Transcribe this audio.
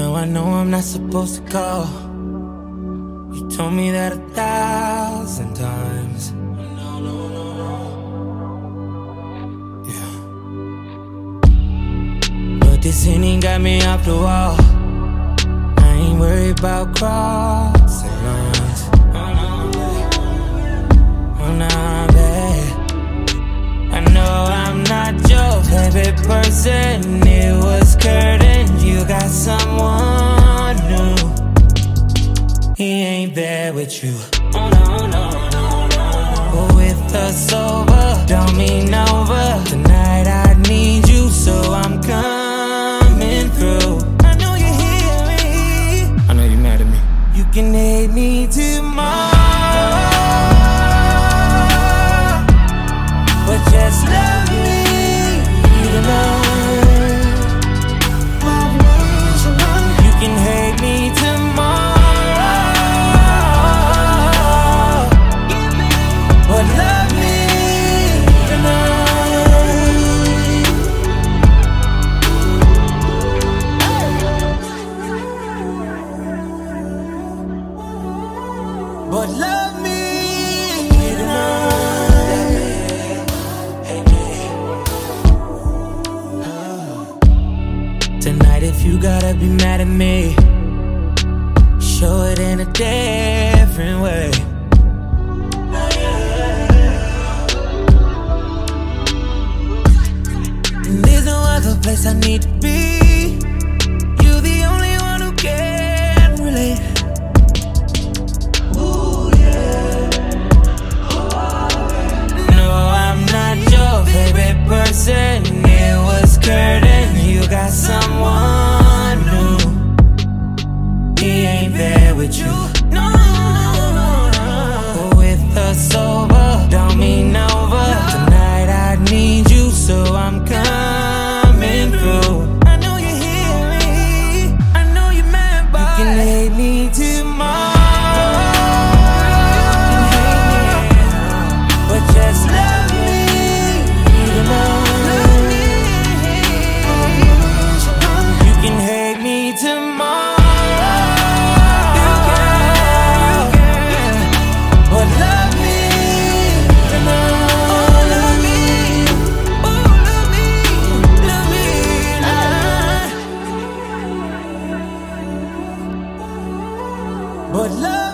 I know I'm not supposed to call. You told me that 1,000 times. Yeah. But this Henny got me off the wall. I ain't worried about crossing lines. Oh, nah, babe. I know I'm not your favorite person. It was Kurt and you got someone new. He ain't there with you. Oh no, no, no, no. But with us over, don't mean over. Tonight I need you, so I'm coming through. I know you hear me. I know you're mad at me. You can hate me tomorrow, but just love me tonight. You can hate me tomorrow, but love me tonight. But love me tonight. Tonight, if you gotta be mad at me, show it in a different way. There's no other place I need to be. You're the only one who can relate. Ooh, yeah. No, I'm not your favorite person. It was Kurt and you got someone new. He ain't there with you. No, but with us over, don't mean over. Tonight I need you, so I'm coming through. I know you hear me. I know you're mad, but you can hate me tomorrow, but just love me tonight. You can hate me tomorrow, but love me tonight. Love me, oh love me tonight. But love